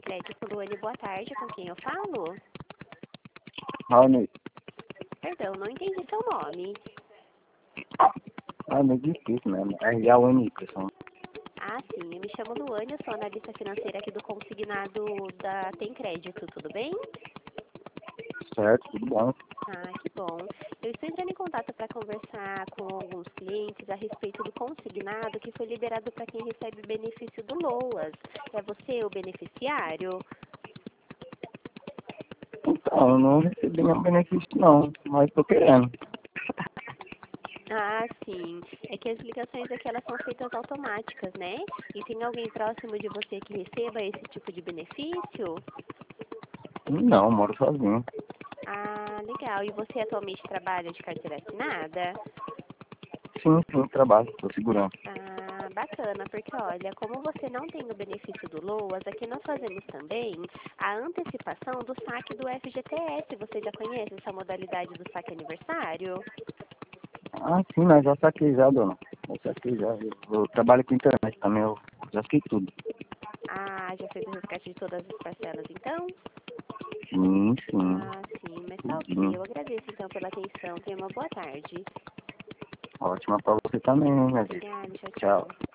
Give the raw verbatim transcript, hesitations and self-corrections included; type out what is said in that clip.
Crédito Luane, boa tarde, com quem eu falo? Raoni. Perdão, não entendi seu nome. Ah, meio difícil mesmo. R A U N Y. Ah, sim, eu me chamo Luane, eu sou analista financeira aqui do consignado da Tem Crédito, tudo bem? Certo, tudo bom. Ah, que bom. Eu estou entrando em contato para conversar com alguns clientes a respeito do consignado que foi liberado para quem recebe o benefício do LOAS. É você o beneficiário? Então, eu não recebi nenhum benefício não, mas tô querendo. Ah, sim. É que as ligações aqui elas são feitas automáticas, né? E tem alguém próximo de você que receba esse tipo de benefício? Não, eu moro sozinho. Ah, legal. E você atualmente trabalha de carteira assinada? Sim, sim, trabalho, tô segurando. Ah, bacana, porque olha, como você não tem o benefício do LOAS, aqui nós fazemos também a antecipação do saque do F G T S. Você já conhece essa modalidade do saque aniversário? Ah, sim, mas já saquei já, dona. Já saquei já. Eu, eu trabalho com internet também, eu já saquei tudo. Ah, já fez o resgate de todas as parcelas, então? Sim, sim, Ah, sim, mas tá ok. tudinho. Eu agradeço então pela atenção. Tenha uma boa tarde. Ótima pra você também, né, minha gente? Obrigada, tchau, Tchau. tchau.